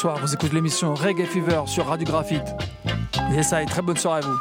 Bonsoir, vous écoutez l'émission Reggae Fever sur Radio Graphite. Et ça, et très bonne soirée à vous.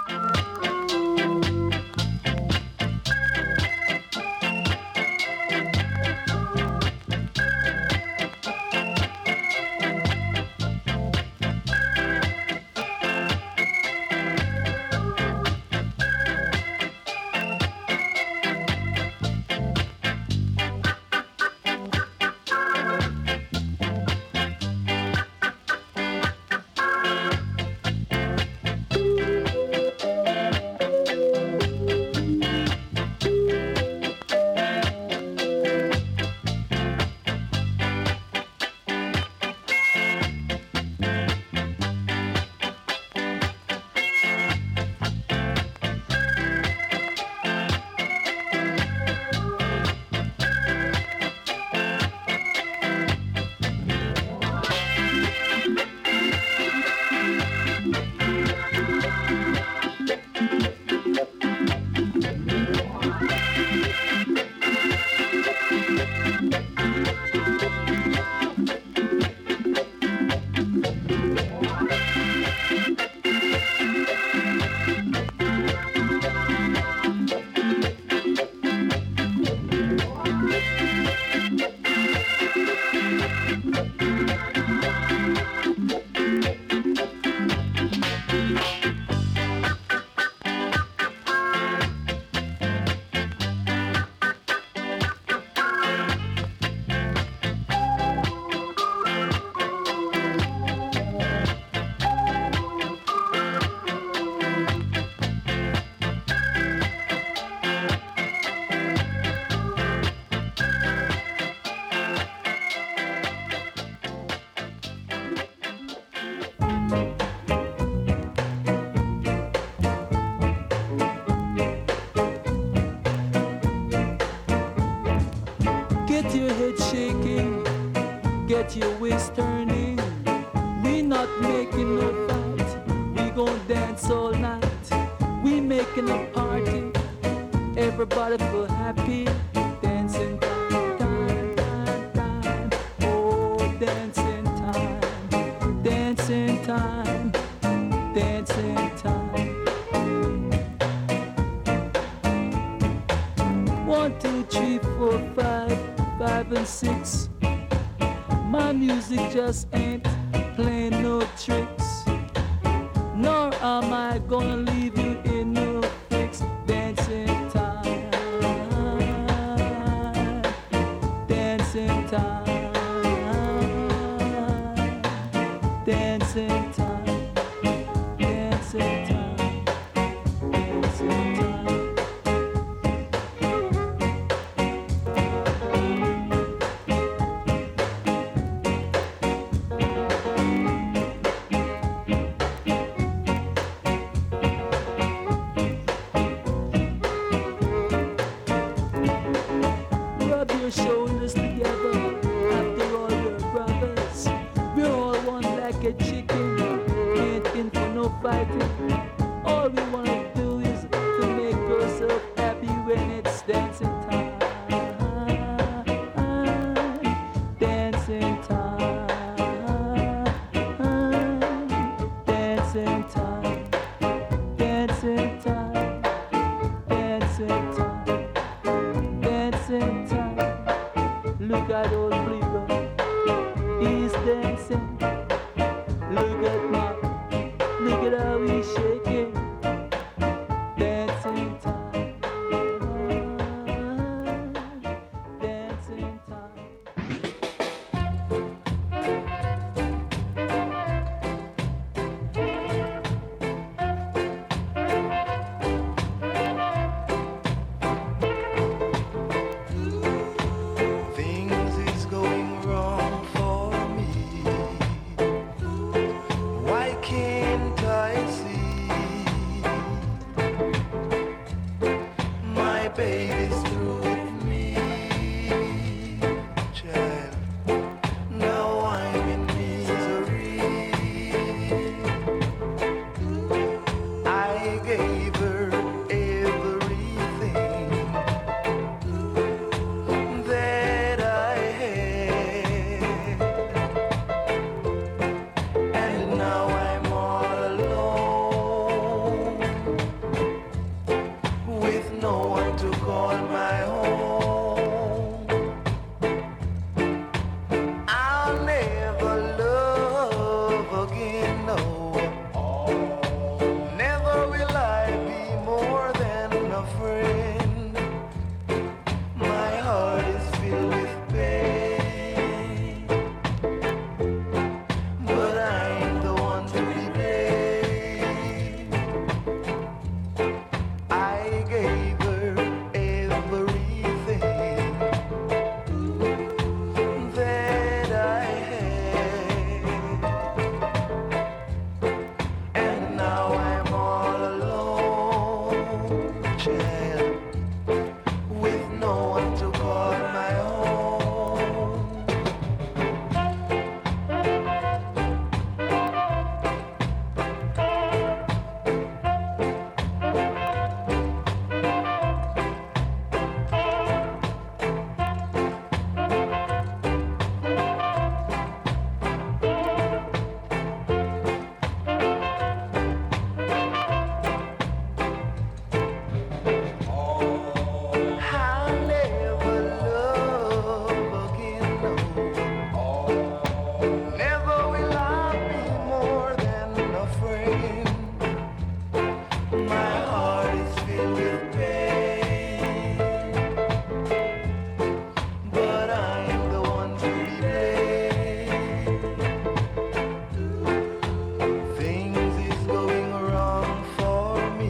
Get your waist turning. We not making no fight. We gon' dance all night. We making a party. Everybody feel happy. Dancing time, time, time, time. Oh, dancing time. Dancing time. Dancing time. 1, 2, 3, 4, 5, 5 and 6. My music just ain't playing no tricks. Nor am I gonna leave you in no fix. Dancing time. Dancing time. Dancing time. Dancing time. Dancing time. All we wanna do is to make yourself happy when it's dancing time. Dancing time. Dancing time. Dancing time. Dancing time. Dancing time. Look at old Bligo. He's dancing. Look at Mark. Look at how he friend. My heart is filled with pain, but I ain't the one to be blamed. I gave her everything that I had, and now I'm all alone, child, with no one to call my own. I'll never love again, no. Never will I be more than a friend. My heart is filled with pain, but I'm the one to be blamed. Things is going wrong for me.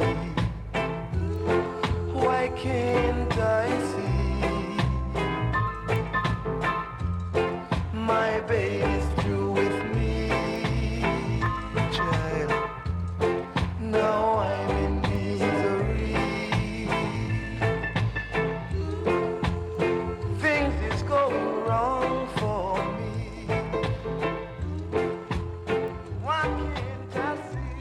Why can't I see? My baby's through with me, child. Now I'm in misery. Things is going wrong for me. Why can't I see?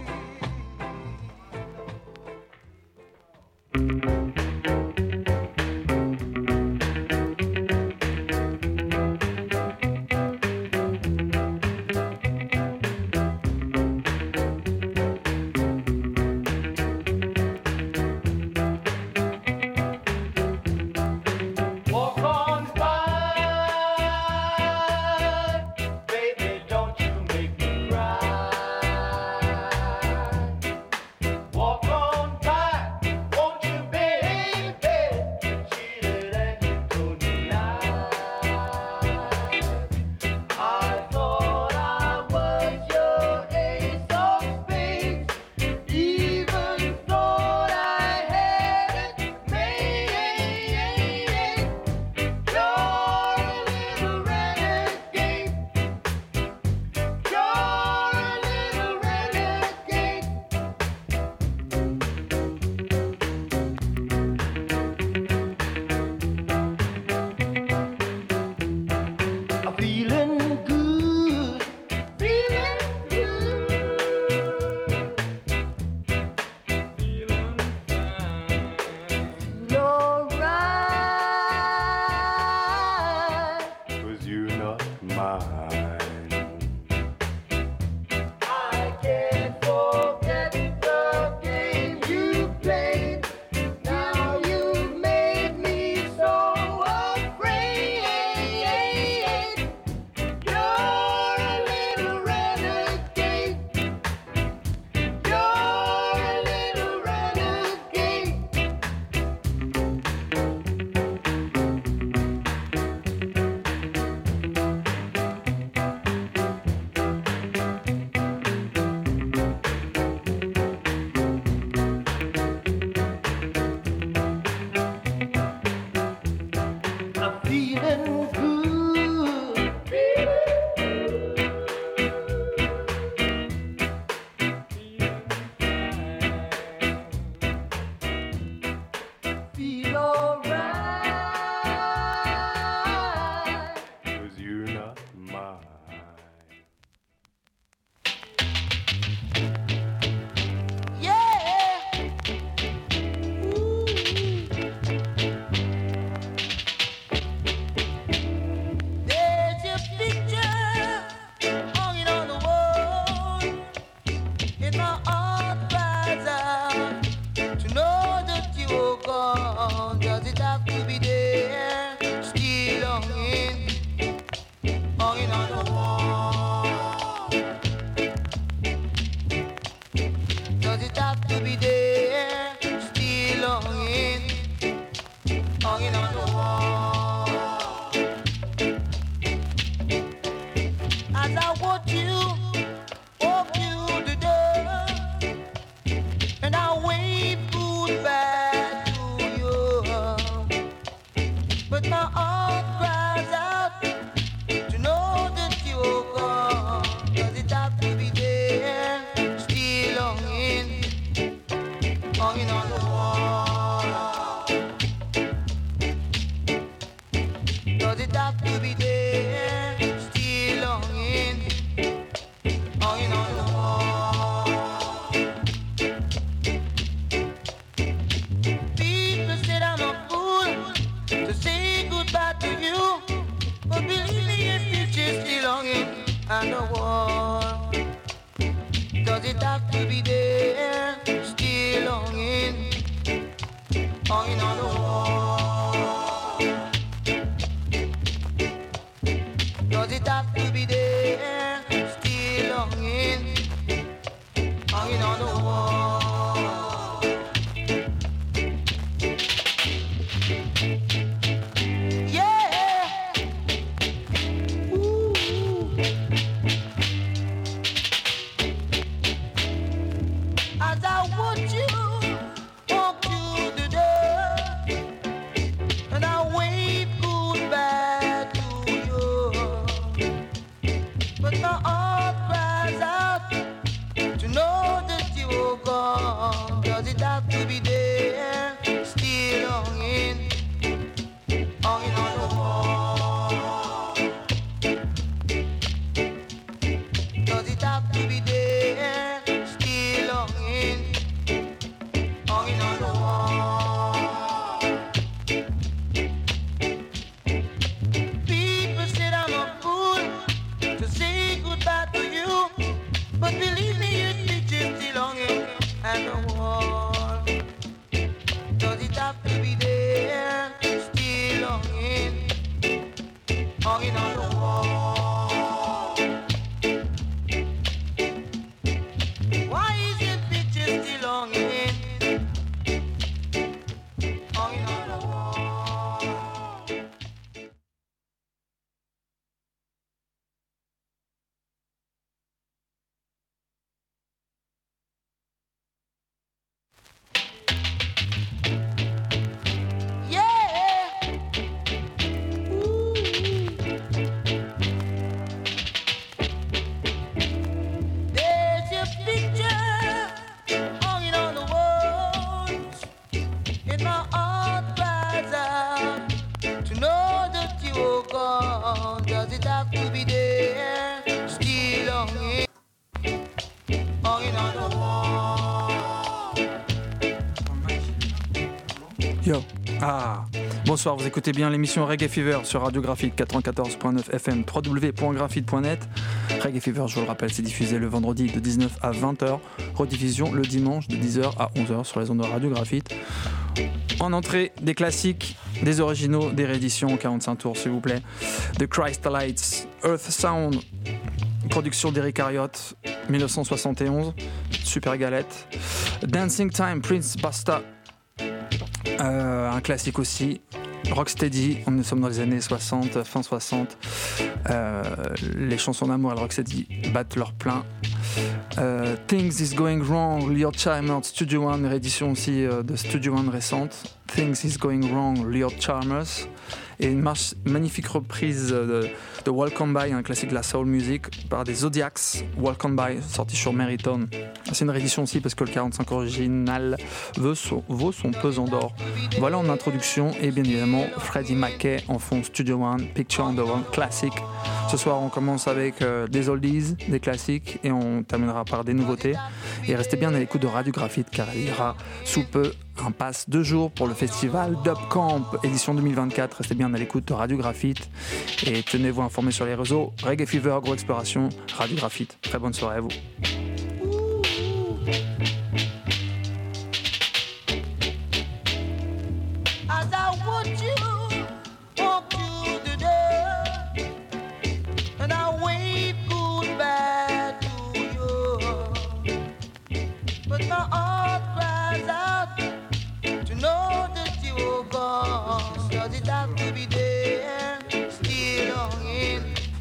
Walk on by, baby, don't you make me cry. Walk on by, won't you, baby? hanging on the wall. As I watch you walk through the door, and I wave goodbye to you, but my heart cries out to know that you're gone. Does it have to be there, still hanging on the wall? Does it have to be there, still hanging on the wall? People said I'm a fool to say goodbye to you, but believe me, your future's still hanging on the wall. Does it have to be there, still hanging on the wall? Does it have to be there, still hanging on the wall? Yeah. Ooh. As I watch you walk through the door, and I wave goodbye to you, but my heart cries out to know that you are gone. Does it have to be there, still hanging on the wall? Does it have to be there, still hanging on the wall? People said I'm a fool to say goodbye to you, but believe me, your picture's still hanging on the wall. Does it have to be there, still hanging on the wall? Why is your picture still hanging on the wall? Yeah. Ooh. There's your picture hanging on the walls, and my heart cries out to know that you are gone. Does it have to be there, still hanging on the wall? Yo. Ah. Bonsoir, vous écoutez bien l'émission Reggae Fever sur Radio Graphite 94.9 FM, www.graphite.net. Reggae Fever, je vous le rappelle, c'est diffusé le vendredi de 19 à 20h, rediffusion le dimanche de 10h à 11h sur les ondes de Radio Graphite. En entrée, des classiques, des originaux, des rééditions, 45 tours s'il vous plaît. The Crystalites, Earth Sound, production d'Eric Harriott, 1971, super galette. Dancing Time, Prince Busta, un classique aussi. Rocksteady, nous sommes dans les années 60, fin 60. Les chansons d'amour à Rocksteady battent leur plein. Things is Going Wrong, Leo Chalmers, Studio One, réédition aussi de Studio One récente. Things is Going Wrong, Leo Chalmers. Et une magnifique reprise de Welcome By, un classique de la soul music, par des Zodiacs. Welcome By, sorti sur Meriton. C'est une réédition aussi parce que le 45 original vaut son pesant d'or. Voilà en introduction, et bien évidemment Freddie Mackey en fond Studio One, Picture on the Wall, classique. Ce soir on commence avec des oldies, des classiques, et on terminera par des nouveautés. Et restez bien à l'écoute de Radio Graphite car il y aura sous peu un pass 2 jours pour le festival Dub Camp édition 2024. Restez bien à l'écoute de Radio Graphite et tenez-vous informés sur les réseaux. Reggae Fever, Gros Exploration, Radio Graphite. Très bonne soirée à vous. As I watch you walk through the door, and I wave goodbye to you, but my heart cries out to know that you are gone. it have to be there? Still longing.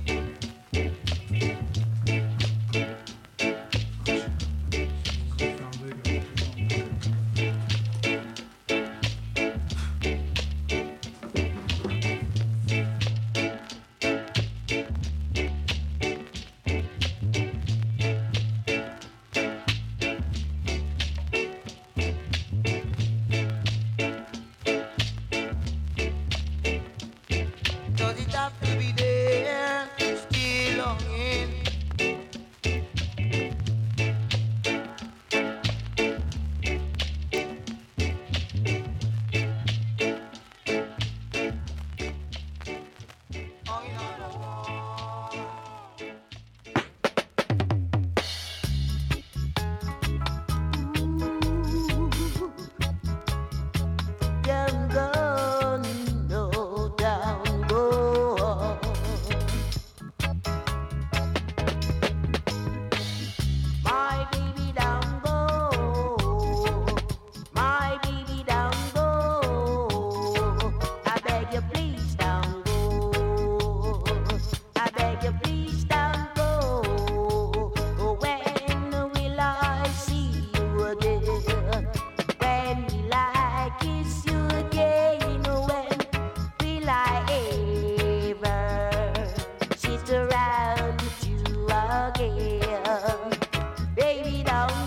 Does it have to be there? Still longing. Longing on the wall. Down go, no, down go. My baby down go, my baby down go. I beg you please down go. I beg you please down go. When will I see you again? When will I kiss you again? When will I ever sit around with you again? Baby, don't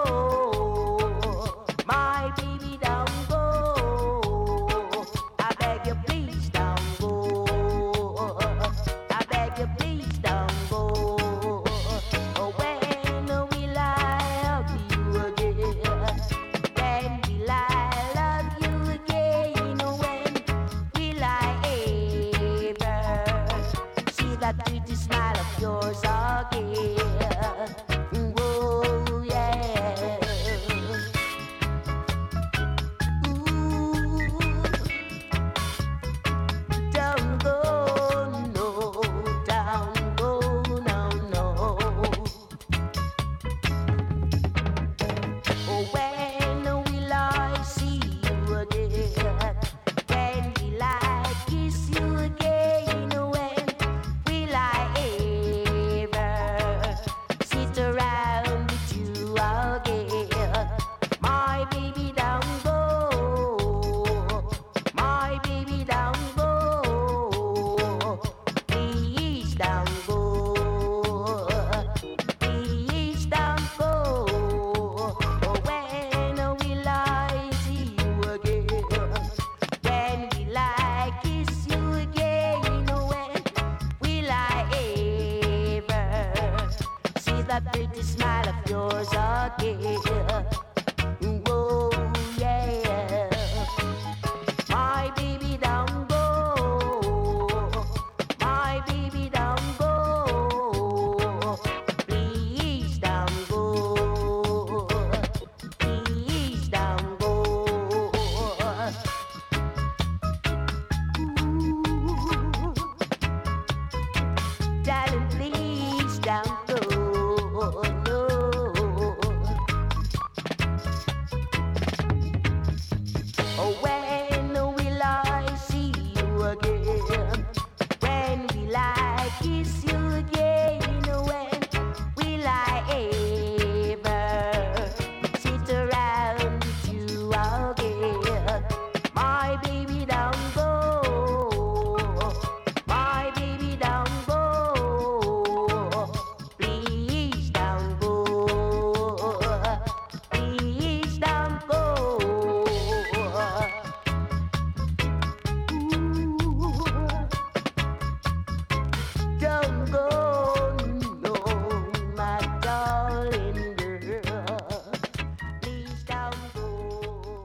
go. My baby, don't go. I beg you, please don't go. I beg you, please don't go. When will I hug you again? When will I love you again? When will I ever see that pretty smile of yours again? Oh yeah. Ooh, don't go, no, don't go, no, no. Oh, when will I see you again? When will I kiss you again? When will I ever sit around with you again? My baby don't go. My baby don't go. Please don't go. Please don't go. When will I see you again? When will I kiss you again? When will I ever see that pretty smile of yours again? Oh yeah. My baby don't go. My baby don't go. Please don't go. Please don't go. Ooh. Darling, please don't go. No. Oh, when will I see you again? When will I kiss you again? When will I ever sit around with you again? My baby don't go. My baby don't go. Please don't go. Please don't go. Don't go, no, my darling girl. Please don't go.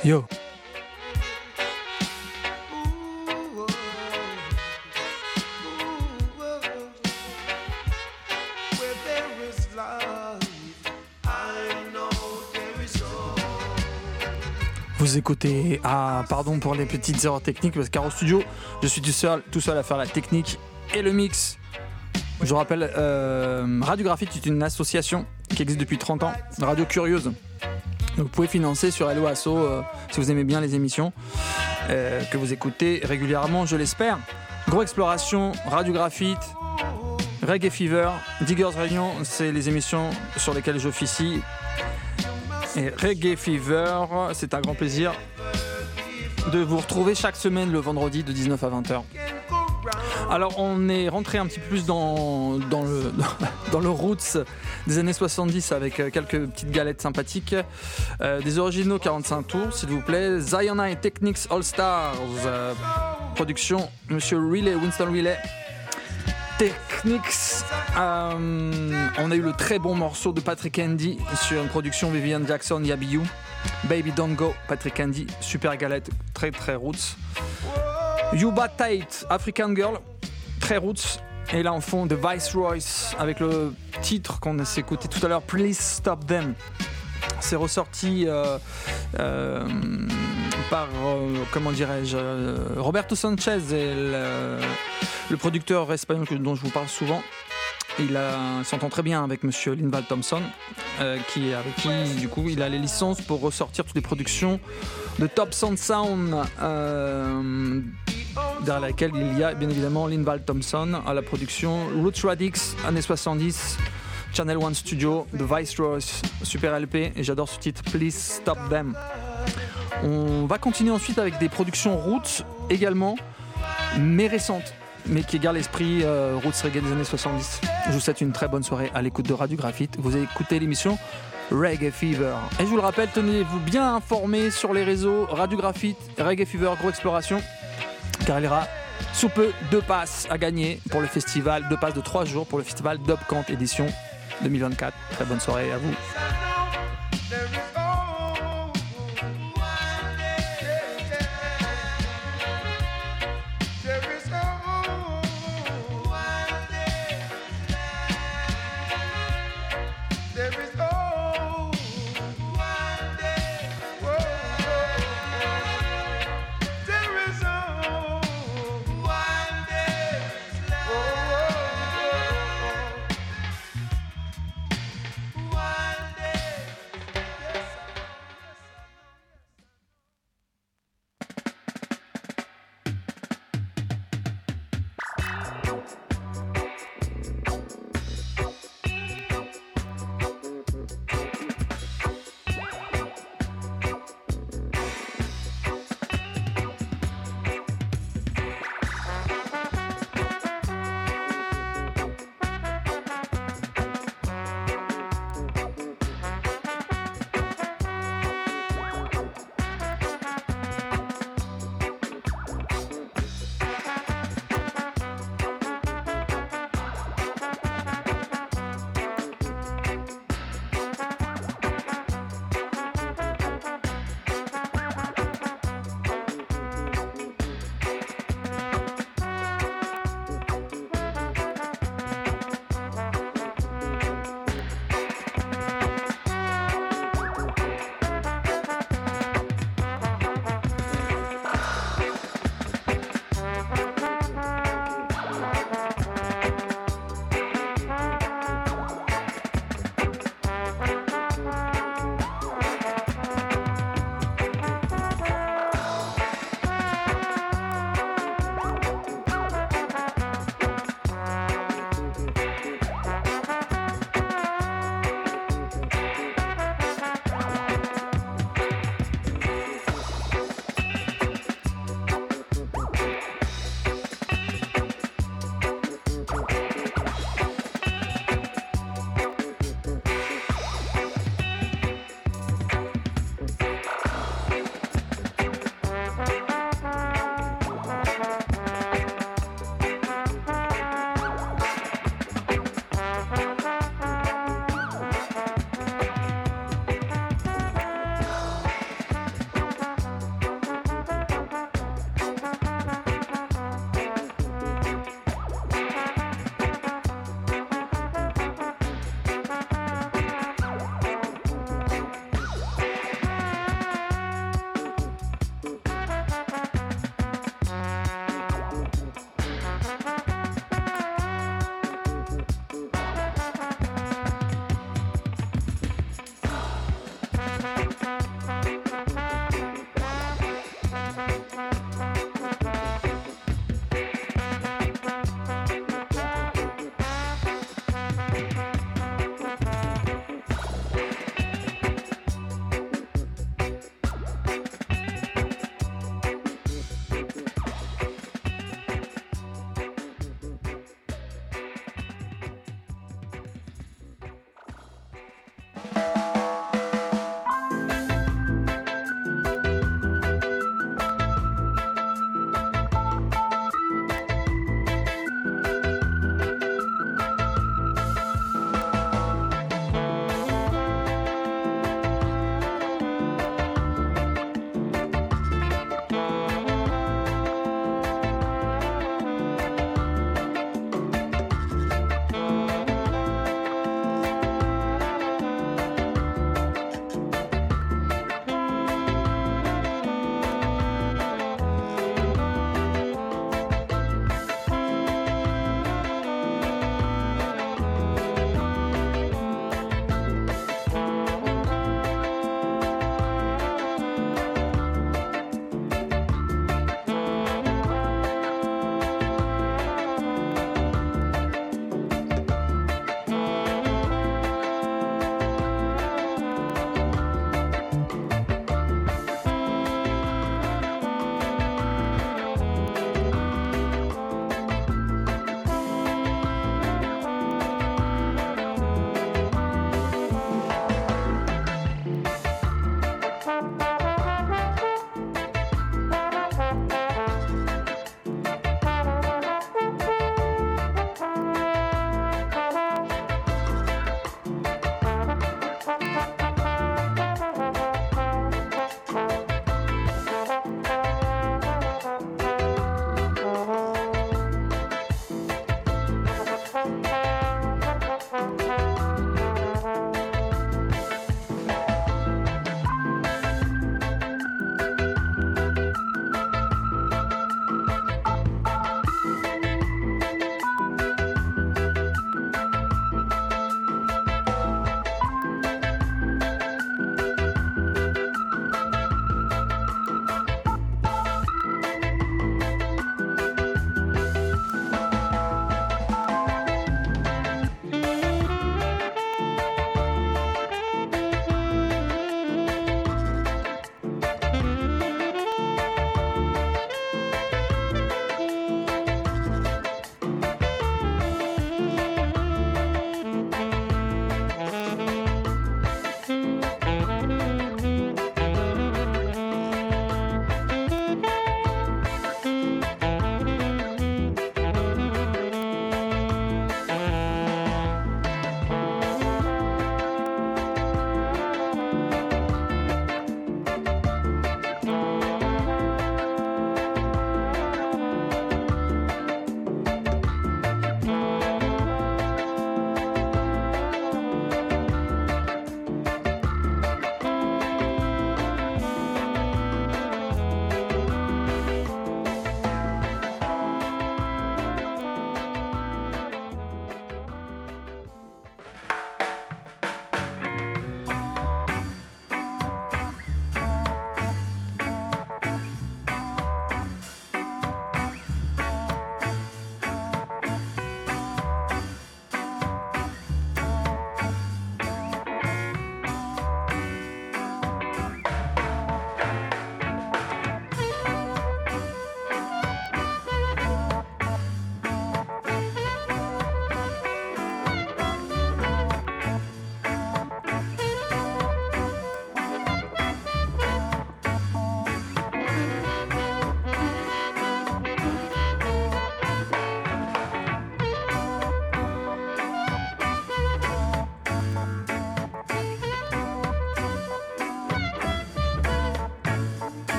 Yo. Vous écoutez... Ah, pardon pour les petites erreurs techniques, parce qu'au studio, je suis tout seul à faire la technique et le mix. Je vous rappelle, Radio Graphite est une association qui existe depuis 30 ans, Radio Curieuse. Donc vous pouvez financer sur Hello Asso si vous aimez bien les émissions que vous écoutez régulièrement, je l'espère. Gros Exploration, Radio Graphite, Reggae Fever, Diggers Réunion, c'est les émissions sur lesquelles j'officie. Et Reggae Fever, c'est un grand plaisir de vous retrouver chaque semaine le vendredi de 19 à 20h. Alors on est rentré un petit peu plus dans le roots des années 70 avec quelques petites galettes sympathiques. Des originaux 45 tours s'il vous plaît. Zionite Technics All Stars, production Monsieur Riley, Winston Riley. Technics, on a eu le très bon morceau de Patrick Andy sur une production Vivian Jackson, Yabiou. Baby Don't Go, Patrick Andy, super galette, très très roots. Yuba Tate, African Girl, très roots. Et là en fond The Viceroys avec le titre qu'on s'est écouté tout à l'heure, Please Stop Them. C'est ressorti par, comment dirais-je, Roberto Sanchez et le producteur espagnol dont je vous parle souvent. Il s'entend très bien avec monsieur Linval Thompson, avec qui du coup il a les licences pour ressortir toutes les productions de Top Sound, derrière laquelle il y a bien évidemment Linval Thompson à la production, Roots Radix, années 70, Channel One Studio, The Viceroys, super LP, et j'adore ce titre, Please Stop Them. On va continuer ensuite avec des productions Roots également, mais récentes, mais qui gardent l'esprit Roots Reggae des années 70. Je vous souhaite une très bonne soirée à l'écoute de Radio Graphite. Vous écoutez l'émission Reggae Fever. Et je vous le rappelle, tenez-vous bien informés sur les réseaux Radio Graphite, Reggae Fever, Gros Exploration, car il y aura sous peu 2 passes à gagner pour le festival, 2 passes de 3 jours pour le festival Dub Camp édition 2024. Très bonne soirée à vous.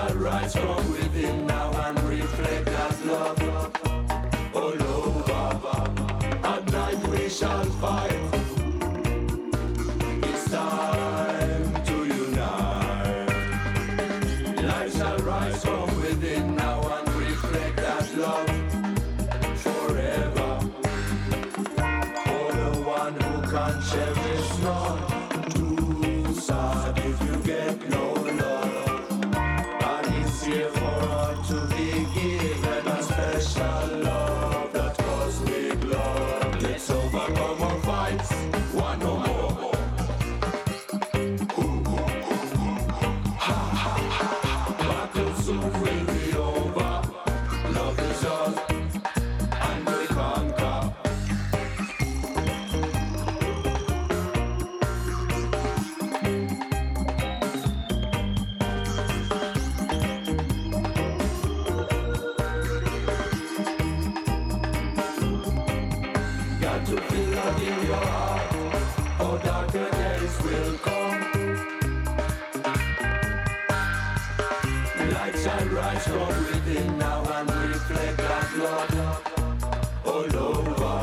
shall rise from within now and reflect that love all over. At night we shall fight. It's time to unite. Light shall rise from within now and reflect that love forever. For the one who can cherish none. Too sad if you get no love. And it's here for all to be given a special love, that cosmic love. Let's overcome our fights, one no more. Battle soon will be over. Love is yours, and we conquer. Got to feel that in your heart, or darker days will come. Light shall rise from within now and reflect that love all over.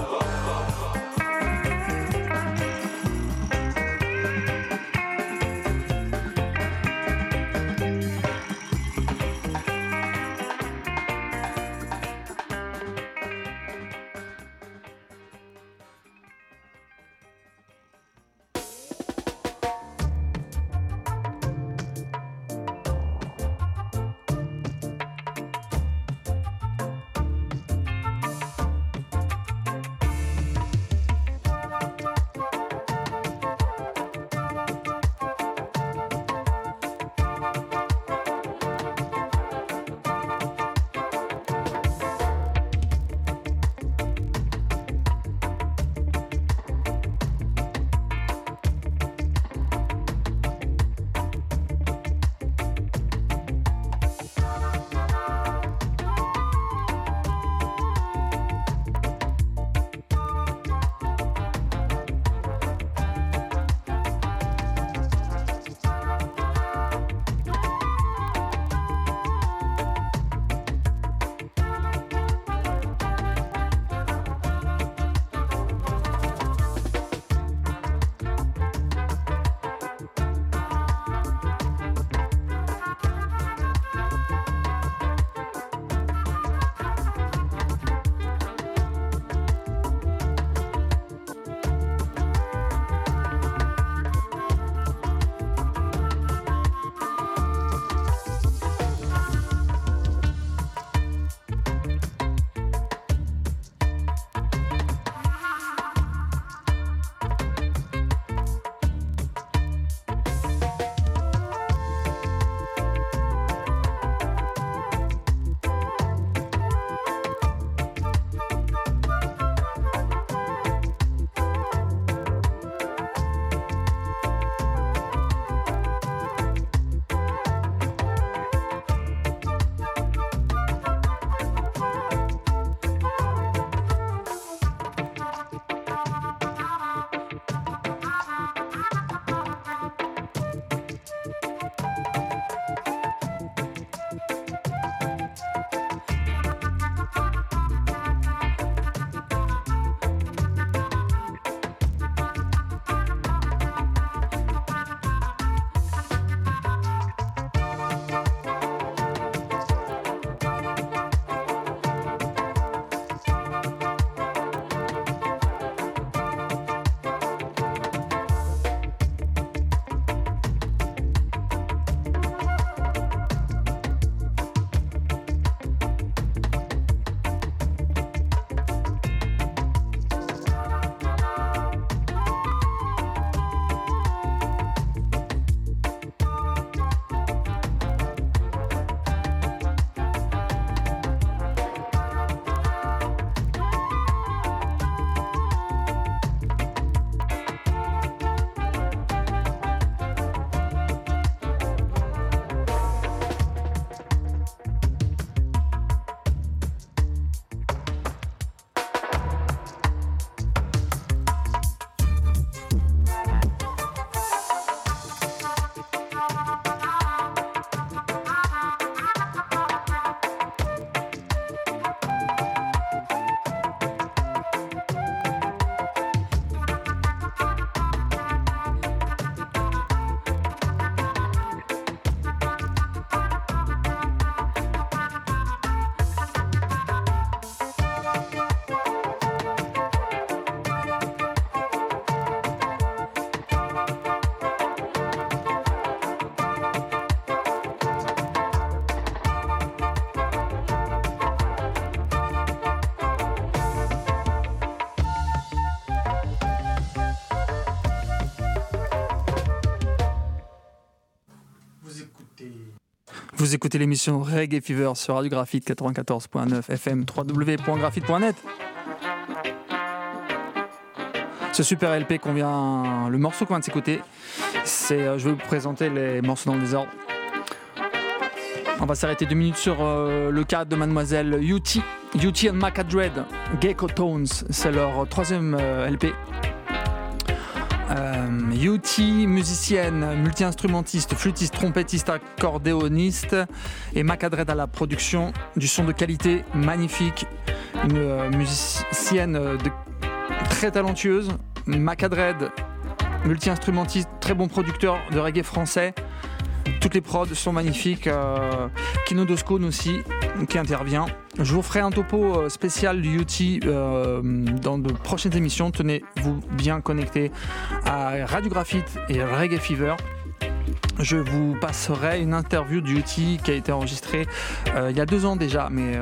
Vous écoutez l'émission Reggae Fever sur Radio Graphite 94.9 FM, www.graphite.net. Ce super LP le morceau qu'on vient de s'écouter, je vais vous présenter les morceaux dans le désordre. On va s'arrêter 2 minutes sur le cas de Mademoiselle UT and Macadred, Gecko Tones, c'est leur 3e LP. UT, musicienne, multi-instrumentiste, flûtiste, trompettiste, accordéoniste, et Macadred à la production du son de qualité magnifique, une musicienne très talentueuse. Macadred, multi-instrumentiste, très bon producteur de reggae français. Toutes les prods sont magnifiques. Kino Doskone aussi qui intervient. Je vous ferai un topo spécial du UT dans de prochaines émissions. Tenez-vous bien connectés à Radio Graphite et Reggae Fever. Je vous passerai une interview du UT qui a été enregistrée il y a 2 ans déjà, mais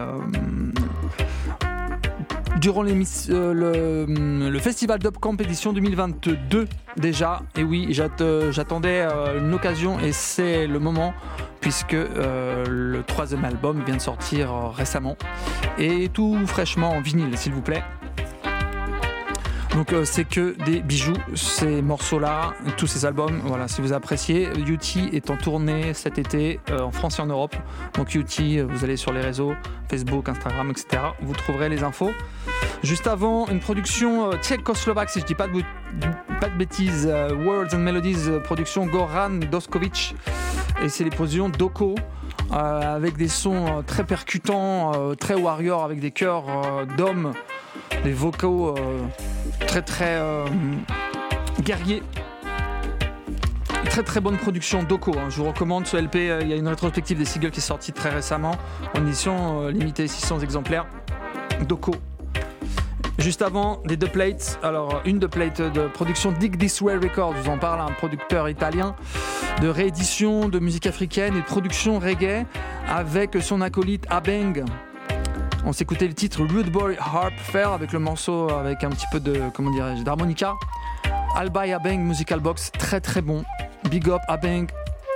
durant le festival Dub Camp édition 2022 déjà. Et oui, j'attendais une occasion et c'est le moment, puisque le 3e album vient de sortir récemment et tout fraîchement en vinyle, s'il vous plaît. Donc c'est que des bijoux, ces morceaux-là, tous ces albums. Voilà, si vous appréciez, UT est en tournée cet été en France et en Europe. Donc UT, vous allez sur les réseaux, Facebook, Instagram, etc. Vous trouverez les infos. Juste avant, une production tchécoslovaque, si je dis pas de bêtises, Words and Melodies, production Goran Doskovic. Et c'est les productions Doko, avec des sons très percutants, très warrior, avec des chœurs d'hommes, des vocaux très guerriers. Très très bonne production Doko, hein. Je vous recommande ce LP. Il y a une rétrospective des singles qui est sortie très récemment en édition limitée 600 exemplaires. Doko. Juste avant, des deux plates. Alors, une deux plate de production Dig This Way Records, je vous en parle, un producteur italien de réédition de musique africaine et de production reggae avec son acolyte Abeng. On s'écoutait le titre Rude Boy Harp Fair avec le morceau avec un petit peu de, d'harmonica. Albai Abeng Musical Box, très très bon. Big up Abeng,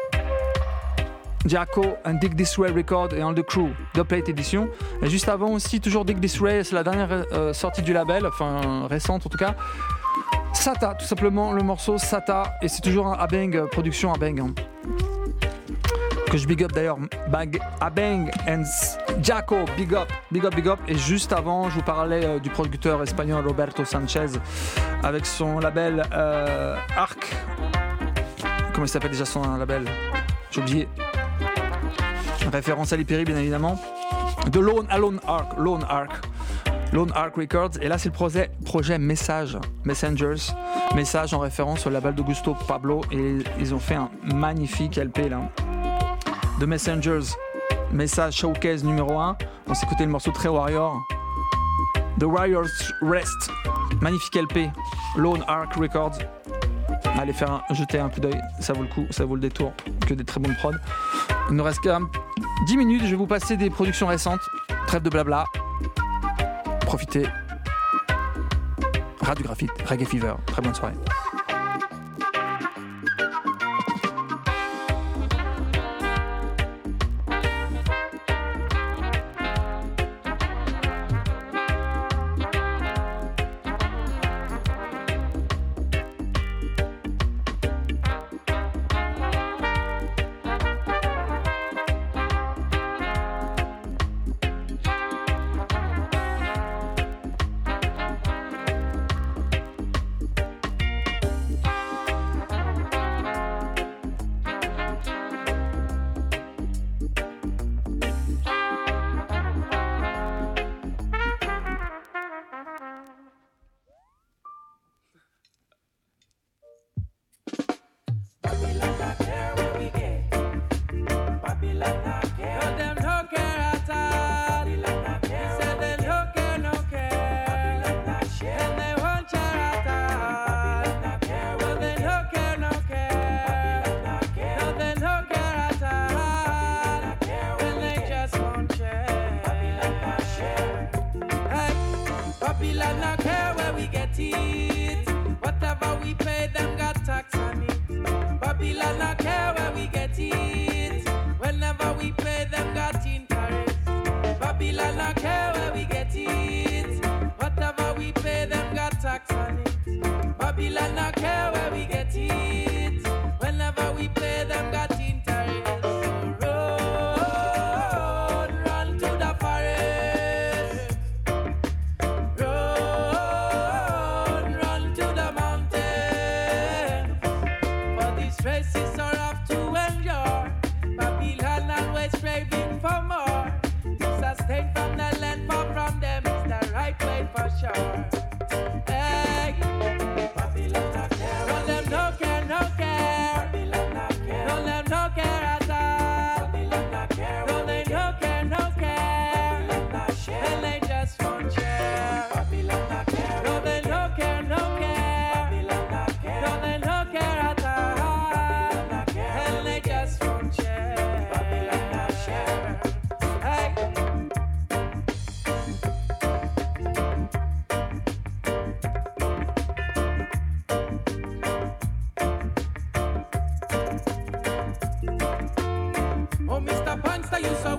Jaco and Dig This Way Record et On The Crew, Dubplate Edition. Et juste avant aussi, toujours Dig This Way, c'est la dernière sortie du label, enfin récente en tout cas. Sata, tout simplement, le morceau Sata, et c'est toujours un Abeng, production Abeng. Hein. Que je big up d'ailleurs, Abeng and Jaco, big up. Et juste avant, je vous parlais du producteur espagnol Roberto Sanchez avec son label Arc. Comment il s'appelle déjà son label ? J'ai oublié. Référence à l'Hyperi, bien évidemment. De Lone Arc Records. Et là, c'est le projet Messengers. Message en référence au label d'Augusto Pablo. Et ils ont fait un magnifique LP là. The Messengers. Message Showcase numéro 1. On s'est écouté le morceau très Warrior. The Warriors Rest. Magnifique LP. Lone Arc Records. Allez jeter un coup d'œil. Ça vaut le coup, ça vaut le détour. Que des très bonnes prods. Il nous reste quand même 10 minutes, je vais vous passer des productions récentes. Trêve de blabla. Profitez. Radio Graphite, Reggae Fever. Très bonne soirée.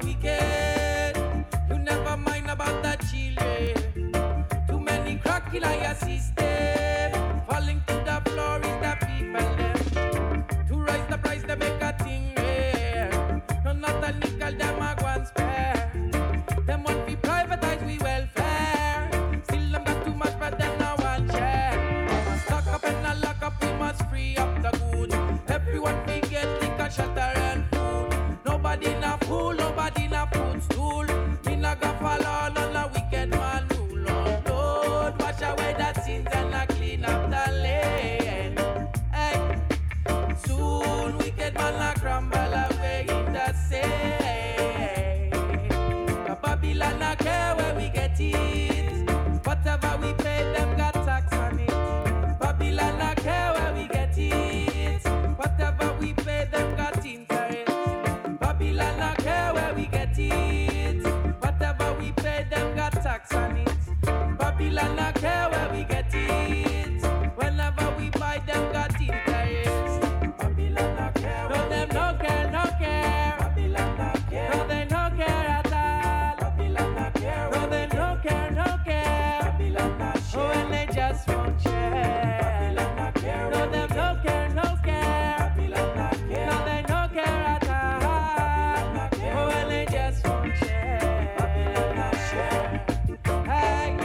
wicked. You never mind about the children. Too many crack killer your system. Falling to the floor is the people them. To rise the price they make a thing rare. No not a nickel them a go and spare. Them want we privatize we welfare. Still them got too much but them no one share. Must stock up and not lock up, we must free up the goods. Everyone we get liquor, shelter and food. Nobody na fool, nobody na footstool. Me na go follow none a wicked man rule. Oh Lord, wash away the sins and a clean up the land. Hey, soon wicked man a crumble away in the sea. Babylon a care where we get it. Whatever we pay, them got tax on it. Babylon a care where we get it. Whatever we pay, them got interest. Babylon a care where we get it. Whatever we pay, them got tax on it. Babylon a care where we get it. Whenever we buy, them got interest. Babylon a care. No, them no care, no care. Babylon a care. No, they no care at all. Babylon a care. No, they no care, no care. Babylon a share. Oh, and they just won't share. Babylon a care. No, them no care, no care. Babylon a care. No, they no care at all. Babylon a care. Oh, and they just won't share. Babylon a share. Hey.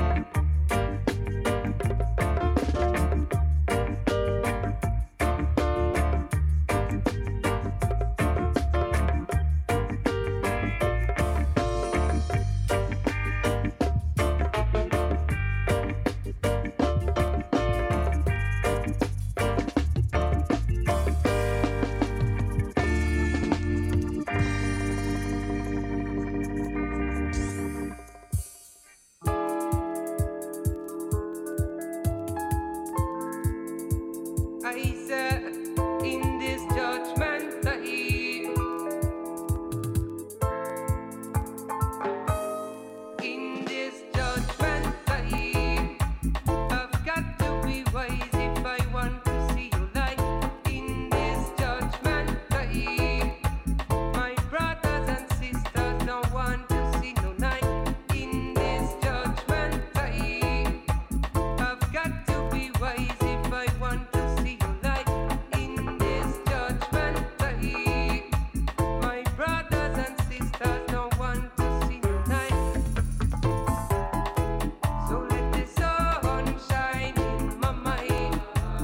I said in this judgment time, in this judgment time, I've got to be wise if I want to see your light. In this judgment time, my brothers and sisters don't want to see no night. In this judgment time, I've got to be wise if I want to see your light. In this judgment time, my brothers and sisters don't want to see no night. So let the sun shine in my mind.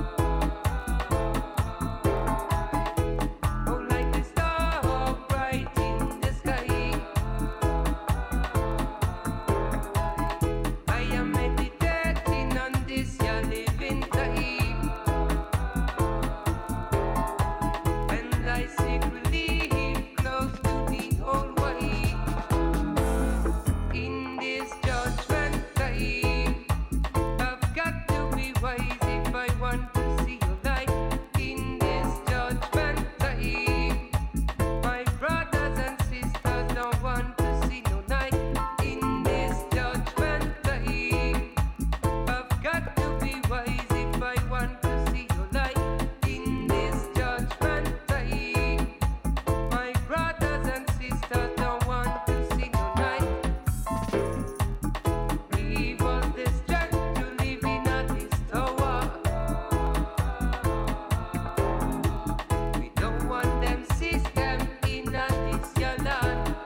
Oh, like the star bright in the sky. I am meditating on this your living time, and I seek relief close to the whole way. In this judgment time, I've got to be wise if I want to see your light. In this judgment time, my brothers and sisters don't want to see no night. In this judgment time, I've got to be wise if I want to see your light. In this judgment time, my brothers and sisters don't want to see no night. Give us the strength to live in this tower. We don't want them system in this your land.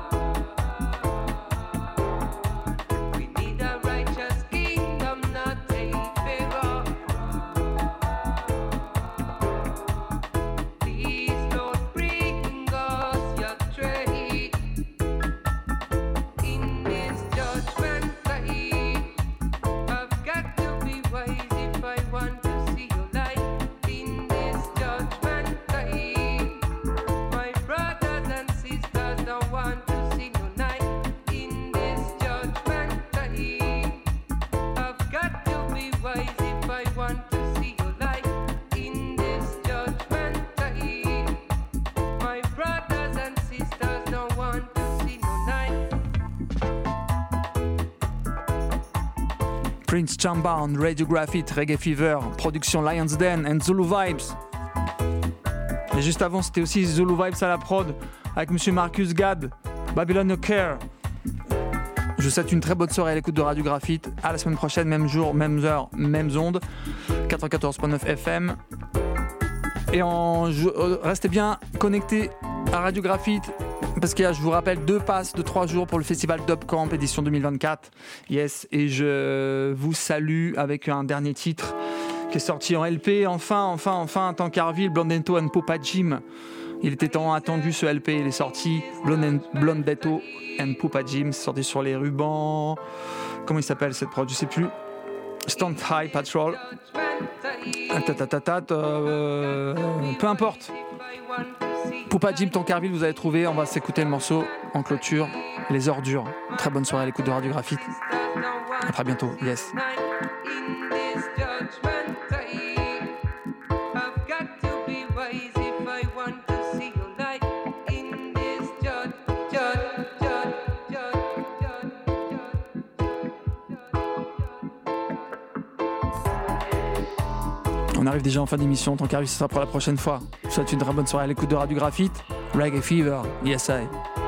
We need a righteous kingdom, not a pharaoh. Please don't bring us your trade. In this judgment time, I've got to be wise if I want to see your light. In this judgment time, my brothers and sisters don't want to see no night. In this judgment time, I've got to be wise if I want to see your light. In this judgment time, my brothers and sisters don't want to see no night. Prince Chamba on Radio Graffiti, Reggae Fever, production Lions Den and Zulu Vibes. Et juste avant, c'était aussi Zulu Vibes à la prod avec Monsieur Marcus Gad Babylon No Care. Je vous souhaite une très bonne soirée à l'écoute de Radio Graphite. À la semaine prochaine, même jour, même heure, mêmes ondes. 94.9 FM. Et restez bien connectés à Radio Graphite. Parce qu'il y a, je vous rappelle, 2 passes de 3 jours pour le festival Dub Camp édition 2024. Yes, et je vous salue avec un dernier titre qui est sorti en LP. Enfin, Tankerville, Blondetto and Popa Jim. Il était tant attendu ce LP, il est sorti. Blondetto and Popa Jim, sorti sur les rubans. Comment il s'appelle cette prod? Je sais plus. Stand High Patrol. Peu importe. Popa Jim, Tankerville, vous avez trouvé. On va s'écouter le morceau en clôture. Les ordures. Très bonne soirée à l'écoute de Radio Graphite. À très bientôt. Yes. On arrive déjà en fin d'émission, Tankerville, ce sera pour la prochaine fois. Je vous souhaite une très bonne soirée à l'écoute de Radio Graphite. Reggae Fever, yes I.